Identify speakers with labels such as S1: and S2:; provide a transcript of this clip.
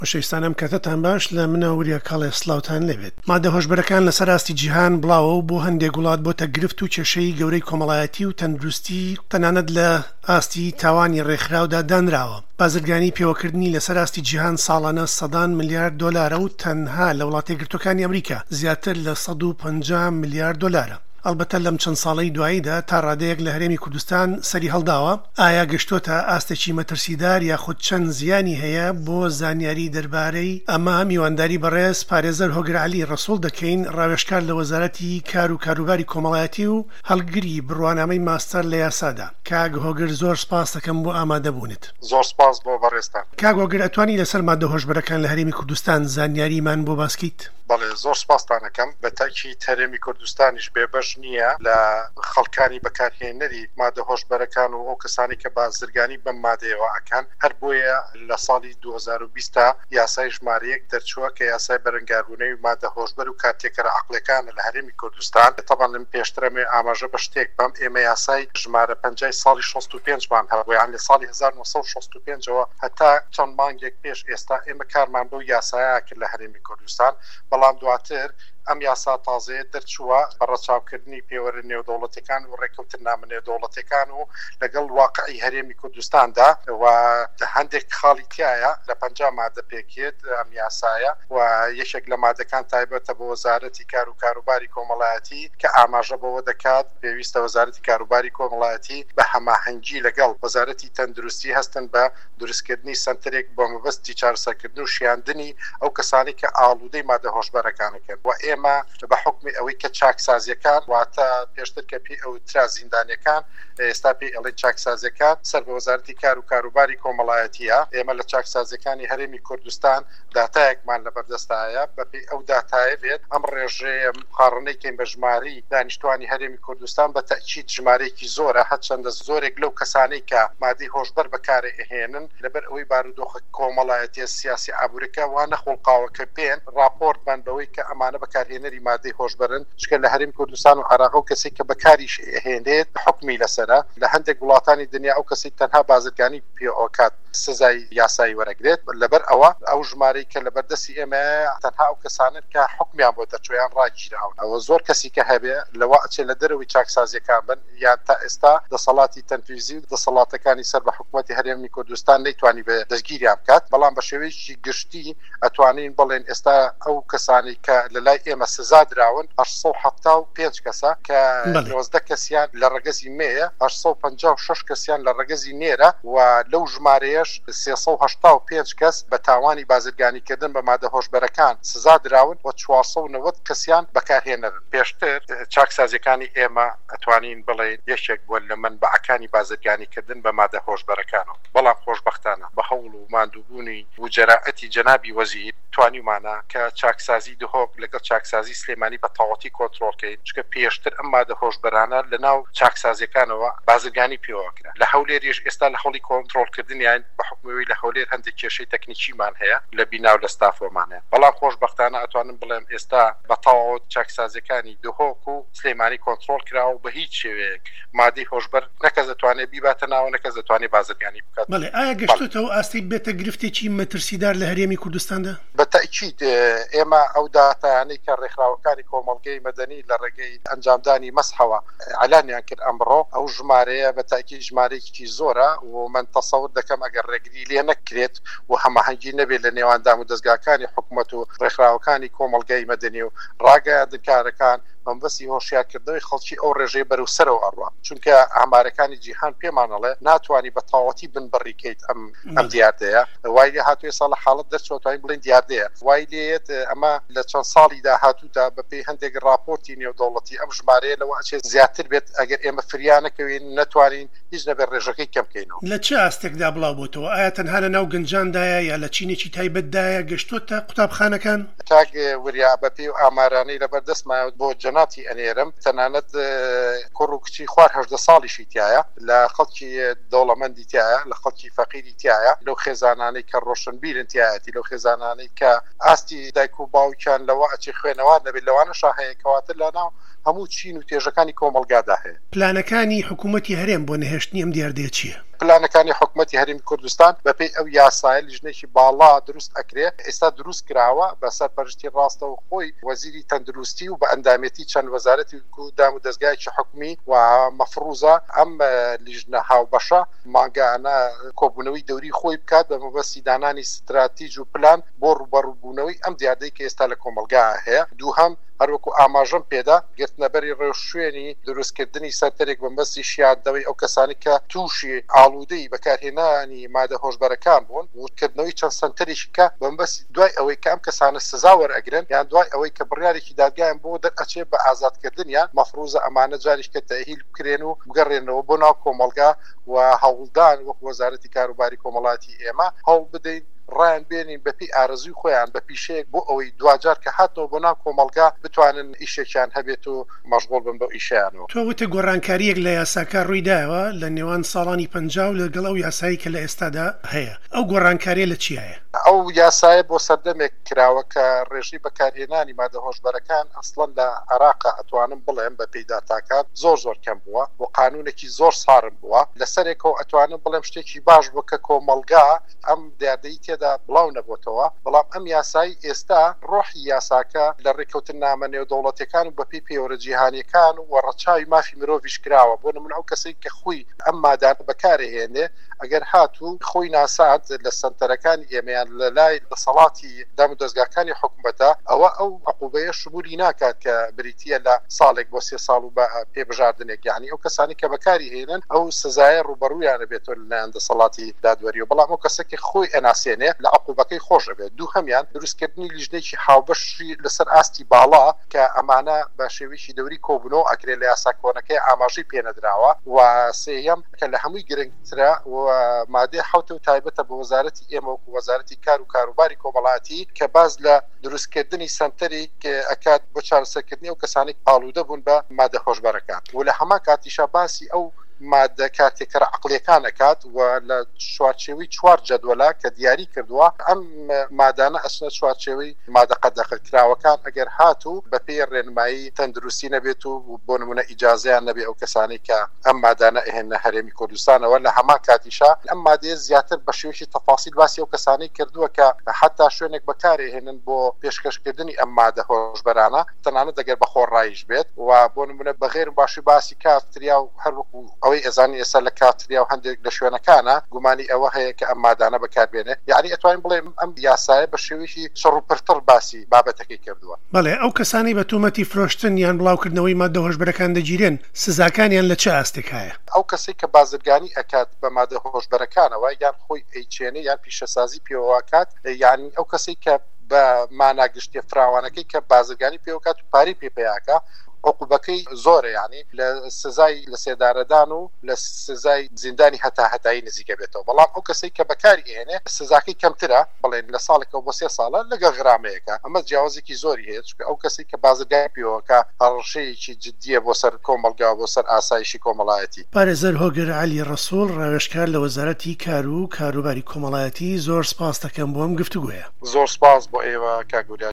S1: بەشەویستانم کاتتان باش لە منەوریە کاڵێ سلااوان لەبێت. مادە هۆشبەرەکان لەسەر راستی جیهان بڵاوە و بۆ هەندێک وڵات بۆتە گرفت و کێشەی گەورەی کۆمەڵایەتی و تەندروستی تەنانەت لە ئاستی تاوانی ڕێکخراودا دانراوە. بازرگانی پێوەکردنی لەسەر راستی جیهان ساڵانە سەدان ملیارد دۆلارە و تەنها لە وڵاتی گرتوەکانی ئەمریکا زیاتر لە 150 ملیارد دۆلارە. ئەلبەتە لەم چەند ساڵەی دواییدا تا ڕادەیەک لە هەرێمی کوردستان سەری هەڵداوە ئایا گەشتۆتە ئاستێکی مەترسیدار یاخود چەند زیانی هەیە بۆ زانیاری دەربارەی ئەمە میوانداری بەڕێز پارێزەر هۆگر عەلی ڕەسوڵ دەکەین ڕاوێژکار لە وەزارەتی کار و کاروباری کۆمەڵایەتی و هەڵگری بڕوانامەی ماستەر لە یاسادا. کاگ هۆگر زۆر سپاس دەکەم بۆ ئامادەبوونت.
S2: زۆر سپاس بۆ بەڕێزتان.
S1: کاگ هۆگر ئەتوانی لەسەر مادە هۆشبەرەکان لە هەرێمی کوردستان زانیاریمان بۆ باسکیت؟
S2: بەڵێ زۆر سپاستان دەکەم. بە تاکید هەرێمی کوردستانیش بێبەش نییە لە خەڵکانی بەکارهێنەری مادە هۆشبەرەکان و ئەو کەسانی کە بازرگانی بەم مادەیەوە ئەکەن. هەر بۆیە لە ساڵی 2020 یاسای ژمارەیەک دەرچووە کە یاسای بەرەنگاربوونەوەی مادە هۆشبەر و کارتێکەرە عەقڵیەکانە لە هەرێمی کوردستان. تەبەن لەم پێشترەمێ ئاماژە بە شتێک بەم ئێمە یاسای ژمارە 5 ساڵی 65 مان هەبوو، یان لە ساڵی 1965ەوە هەتا چەند مانگێک پێش ئێستا ئێمە کارمان بەو یاسایە کرد لە هەرێمی کوردستان. بەڵام دواتر ئەم یاسا تازەیە دەرچووە بە ڕەچاوکردنی پێوەرە نێودەوڵەتەکان و ڕێکەوتن نامە نێودەوڵەتەکان و لەگەڵ واقعی هەرێمی کوردستاندا و هەندێک خاڵی تایە لە 50 مادە پێکێت ئەم یاسایە و یەکێک لە مادەکان تایبەتە بۆ وەزارەتی کار و کاروباری کۆمەڵایەتی کە ئاماژە بەوە دەکات پێویستە وەزارەتی کاروباری کۆمەڵایەتی بە هەماهەنگی لەگەڵ وەزارەتی تەندروستی هەستن بە دروستکردنی سنتەرێک بۆ مەبەستی چارەسەرکردن و شیاندنی ئەو کەسانی کە ئاڵوودەی مادە هۆشبەرەکانەکەن. و ئێمە بە حکمی ئەوەی کە چاکسازیەکان واتە پێشتر کە پێ ئەو ترا زیندانیەکان ئێستا پێ ئەڵێن چاکسازیەکان سەر بە وەزارەتی کار و کاروباری کۆمەڵایەتیە. ئێمە لە چاکسازیەکانی هەرێمی کوردستان داتایەکمان لەبەردەستایە بەپێی ئەو داتایە بێت ئەم ڕێژەیە مقارنەی کەین بە ژمارەی دانیشتوانی هەرێمی کوردستان بە تەکید ژمارەیەکی زۆرە، هەرچەندە زۆرێک لەو کەسانەی کە مادەی هۆشبەر بەکارە ئەهێنن لەبەر ئەوەی بارودۆخە کۆمەڵایەتی سیاسی ئابوورەکە وانە خۆڵقاوەکە بێن راپۆرت بن بەوەی کە ئەمانە بەکارهێنەری مادەی هۆشبەرن چکە لە هەرێمی کوردستان و عێراق و کەسێک کە بەکاریش هێنێت حکمی لەسەرە. لە هەندێک وڵاتانی دنیا ئەو کەسی تەنها بازرگانی پێئۆکات سزای یاسایی وەرەگرێت. لەبەر ئەو ژمارەی کە لەبەردەستی ئێمە تەنها ئەو کەسانن کە حکمیان بۆ دەرچۆیان ڕاگیراون. ئەوە زۆر کەسێکە هەبێ لەوە ئەچێ لە دەرەوەی چاکسازیەکان بن یان تا ئێستا دەسەڵاتی تەنفیزی و دەسەڵاتەکانی سەر بە حکوومەتی هەرێمی کوردستان نەیتوانی بە دەستگیریان بکات. بەڵام بە شێوەیەکی گشتی ئەتوانین بڵێن ئێستا ئەو کەسانی کە لەلای ئێمە سزا دراون 875 کەسە کە 19 کەسیان لە ڕەگەزی مێیە، 856 کەسیان لە ڕەگەزی نێرە و لەو ژمارەیەش 385 کەس بە تاوانی بازرگانیکردن بە مادە هۆشبەرەکان سزا دراون و 490 کەسیان بەکارهێنەرن. پێشتر چاکسازیەکانی ئێمە ئەتوانین بڵێن یەکێک بووە لە منبعەکانی بازرگانیکردن بە مادە هۆشبەرەکانەوە. بەڵام خۆشبەختانە بە هەوڵ و ماندووبوونی و جەراعەتی جەنابی وەزیر توانیمانە کە چاکسازی دهۆک لەگەڵ چاکسازی سلێمانی بە تەواوەتی کۆنتڕۆڵکەین چکە پێشتر ئەم مادە هۆشبەرانە لە ناو چاکسازیەکانەوە بازرگانی پێوەکرا. لە هەولێریش ئێستا لە هەوڵی کۆنتڕۆڵکردنیان بە حکمەوەی لە هەولێر هەندێک کێشەی تەکنیکیمان هەیە لە بیناو لە ستافۆمان هەیە. بەڵام خۆشبەختانە ئەتوانم بڵێم ئێستا بە تەواوەت چاکسازیەکانی دهۆک و سلێمانی کۆنتڕۆڵ کراوە بە هیچ شێوەیەک مادەی هۆشبەر نەکەس دەتوانێت بیباتە ناوە نەکەس دەتوانێت بازرگانی بکات.
S1: بەڵێ ئایا گەشتۆتەوە ئاستی بێتە گرفتێکی مەترسیدار لە هەرێمی کوردستاندا؟
S2: بە تەکید ئێمە ئەو داتایانەی کە ڕێکخراوەکانی کۆمەڵگەی مەدەنی لە ڕێگەی ئەنجامدانی مەسحەوە ئەعلانیان کرد ئەمڕۆ ئەو ژمارەیە بە تاکید ژمارەیەکی زۆرە و من تەسەور دەکەم ئەگەر ڕێگری لێ نەکرێت و هەماهەنگی نەبێت لە نێواندام و دەستگاکانی حکوومەت و ڕێکخراوەکانی کۆمەڵگەی مەدەنی و ڕاگەیاندنکارەکان مەبەستی هۆشیارکردنەوەی خەڵکی ئەو ڕێژەی بەرەو سەرەوە ئەڕوا. چونکە ئامارەکانی جیهان پێمانەڵێ ناتوانانی بە تەواوەتی بنبڕیکەیت ئەم دیاردەیە. وای لێ هاتووە ساڵە حاڵەت دەرچۆتوانین بڵێن دیاردەیە. وای لێت ئەمە لە چەند ساڵی داهاتوودا بەپێی هەندێک راپۆرتی نێودەوڵەتی ئەم ژمارەیە لەوە ئەچێت زیاتر بێت ئەگەر ئێمە فریانەکەوین نەتوانین هیچ نەبێت ڕێژەکەی کەم بکەینەوە.
S1: لە چه ئاستێکدا بڵاو بۆتەوە؟ ئایا تەنها لە ناو گەنجاندایە یا لە چینێکی تایبەتدایە گەشتۆتە قوتابخانەکان؟
S2: کاک وریا بەپێی و ئامارانەی لەبەردەستمایەوە بۆ جەناتی ئەنێرم تەنانەت کوڕ و کچی خوار 18 ساڵیشی تایە، لە خەڵکی دەوڵەمەندی تایە، لە خەڵکی فەقیری تایە، لەو خێزانانەی کە ڕۆشنبیرن تایەتی، لەو خێزانانەی کە ئاستی دایک و باوکیان لەوە ئەچی خوێنەوە نەبێت لەوانە شاهەیە کەواتر لە ناو هەموو چین و تێژەکانی کۆمەڵگادا هەیە.
S1: پلانەکانی حکوومەتی هەرێم بۆ نەهێشتنی ئەم دیاردەیە چییە؟
S2: پلانەکانی حکوومەتی هەرێمی کوردستان بەپێی ئەو یاسایە لیژنێکی باڵا دروست ئەکرێ ئێستا دروست کراوە بە سەرپەرشتی ڕاستەوە خۆی وەزیری تەندروستی و بە ئەندامەتی چەند وەزارەتی دام و دەستگایکی حکومی و مەفروزە ئەم لیژنە هاوبەشە ماگانە کۆبوونەوەی دەوری خۆی بکات بە مەبەستی دانانی استراتیژ و پلان بۆ ڕوبەڕووبوونەوەی ئەم دیاردەی کە ئێستا لە کۆمەلگا هەیە. دووهەم هەروەکو ئاماژەم پێدا گرتنەبەری ڕێوشوێنی دروستکردنی سەرتەرێک بەمبەستی شیاردەوەی ئەو کەسانی کە تووشی ئاڵوودەی بەکارهێنانی مادە هۆشبەرەکان بوون وتکردنەوەی چەند سنتەرێکی کە بەمبەستی دوای ئەوەی کە ئەم کەسانە سزا وەرئەگرن یان دوای ئەوەی کە بڕیارێکی دادگایان بۆ دەرئەچێت بە ئازادکردنیان مەفروزە ئەمانە جاریش کە تەهیل بکرێن و بگەڕێنەوە بۆ ناو کۆمەلگا و هەوڵدان وەکو وەزارەتی کاروباری کۆمەڵاتی ئێمە هەوڵ بدەین ڕایان بێنین بەپی ئارەزوی خۆیان بە پیشەیەک بۆ ئەوەی دوجار کە هاتەوە بۆ ناو کۆمەلگا بتوانن ئیشێکیان هەبێت و مەشغوڵ بن بە ئیشیانەوە.
S1: تۆ وتە گۆڕانکاریەک لە یاساکە ڕوویداوە لە نێوان ساڵانی 50 لەگەڵ ئەو یاسایی کە لە ئێستادا هەیە. ئەو گۆڕانکاریە لە چی هەیە؟
S2: ئەو یاسایە بۆ سەردەمێک کراوە کە ڕێژی بەکارهێنانی مادە هۆشبەرەکان ئەسڵەن لە عێراقا ئەتوانم بڵێم بە پێیداتاکات زۆر کەم بووە و قانونێکی زۆر سارم بووە لەسەرێکەوە ئەتوانم بڵێم شتێکی باش بوو کە کۆمەلگا ئەم دیاردەی تێدا بڵاو نەبووتەوە بەڵام ئەم یاسایی ئێستا ڕۆحی یاساکە لە ڕێکەوتن نامە نێودەوڵەتیەکان و بەپی پێوەرە جیهانیەکان و ڕەچاوی مافی مرۆڤیش کراوە بۆ نمونە ئەو کەسێک کە خوی ئەم مادان بەکارهێنێ ئەگەر هاتوو خۆی ناسات لە سنتەرەکانی ئێمەیان لە لای دەسەڵاتی دام و دەستگاکانی حکوومەتە ئەوە ئەو عقوبەیە شمولی ناکات کە بریتیە لە ساڵێک بۆ 3 ساڵ و بە پێبژاردنێک یعنی ئەو کەسانی کە بەکاری هێنن ئەو سزایە ڕوبەڕوویانە بێتۆ لەلایەن دەسەڵاتی دادوەری و بەڵام ئەو کەسێکی خۆی ئەناسێنێ لە عقوبەکەی خۆشە بێت. دوو هەمیان دروستکردنی لیژنێکی هاوبەشی لەسەر ئاستی باڵا کە ئەمانە بە شێوەیەکی دەوری کۆبوونەوە ئەکرێت لە یاساکۆنەکەی ئاماژەی پێنەدراوە و سێیەم کە لە هەمووی گرنگترە و مادەی حوتە و تایبەتە بە وەزارەتی ئێمە و وەزارەتی کار و کاروباری کۆمەڵاتی کە باز لە دروستکردنی سنتەری کە ئەکات بۆ چارەسەرکردنی ئەو کەسانی ئاڵوودە بوون بە مادە هۆشبەرەکان و لە هەمان کاتیشا باسی ئەو مادە کاتێکەرە عقلەکان ئەکات و لە چوارچێوەی 4 جەدوەلا کە دیاری کردووە ئەم مادانە ئەچنە چوارچێوەی مادە قەدەغەکراوەکان ئەگەر هاتوو بە پێی ڕێنمایی تەندروستی نەبێت و بۆ نمونە ئیجازەیان نەبێ ئەو کەسانی کە ئەم مادانە ئەهێنە هەرێمی کوردستانەوە لە هەمان کاتیشا ئەم مادەیە زیاتر بە شێوەیەکی تەفاسیل باسی ئەو کەسانی کردووە کە حتا شوێنێک بەکارهێنن بۆ پێشکەشکردنی ئەم مادە هۆشبەرانە تەنانەت دەگەر بە خۆڕایش بێت و بۆ نمونە بەغێر باشی باسی کافتریا و هەروەکو ئەوەی ئێزانی ئێستا لە کاتریا و هەندێک لە شوێنەکانە گومانی ئەوە هەیە کە ئەم مادانە بەکاربێنێ یعنی ئەتوانین بڵێ ئەم یاسایە بە شێوەیەکی شەڕوپرتر باسی بابەتەکەی کردووە.
S1: بەڵێ ئەو کەسانی بە تومەتی فرۆشتن یان بڵاوکردنەوەی مادە هۆشبەرەکان دەگیرێن سزاکانیان لە چه ئاستێک هەیە؟
S2: ئەو کەسێک کە بازرگانی ئەکات بە مادە هۆشبەرەکانەوە یان خۆی ئەیچێنێ یان پیشەسازی پێوەکات یعنی ئەو کەسێک کە بە ماناگشتی فراوانەکەی کە بازرگانی پێوەکات و پاری پێپەیاکە عقوبەکەی زۆرە یعنی لە سزای لە سێدارەدان و لە سزای زیندانی هەتایی نزیکە بێتەوە بەڵام ئەو کەسێک کە بەکاری هێنێ سزاکەی کەمترە بڵێن لە ساڵێکەوە بۆ 3 ساڵە لەگە غرامەیەەکە ئەمە جیاوازێکی زۆری هەیە چونکە ئەو کەسێک کە بازرگای پێوەکە هەڕەشەیەکی جددیە بۆ سەر کۆمەلگا بۆ سەر ئاسایشی کۆمەڵایەتی.
S1: پارێزەر هۆگر عەلی ڕەسوول ڕاوێژکار لە وەزارەتی کار و کاروباری کۆمەڵایەتی زۆر سپاس دەکەم بۆ ئەم گفتوگۆیە.
S2: زۆر سپاس بۆ ئێوە کاگوریا.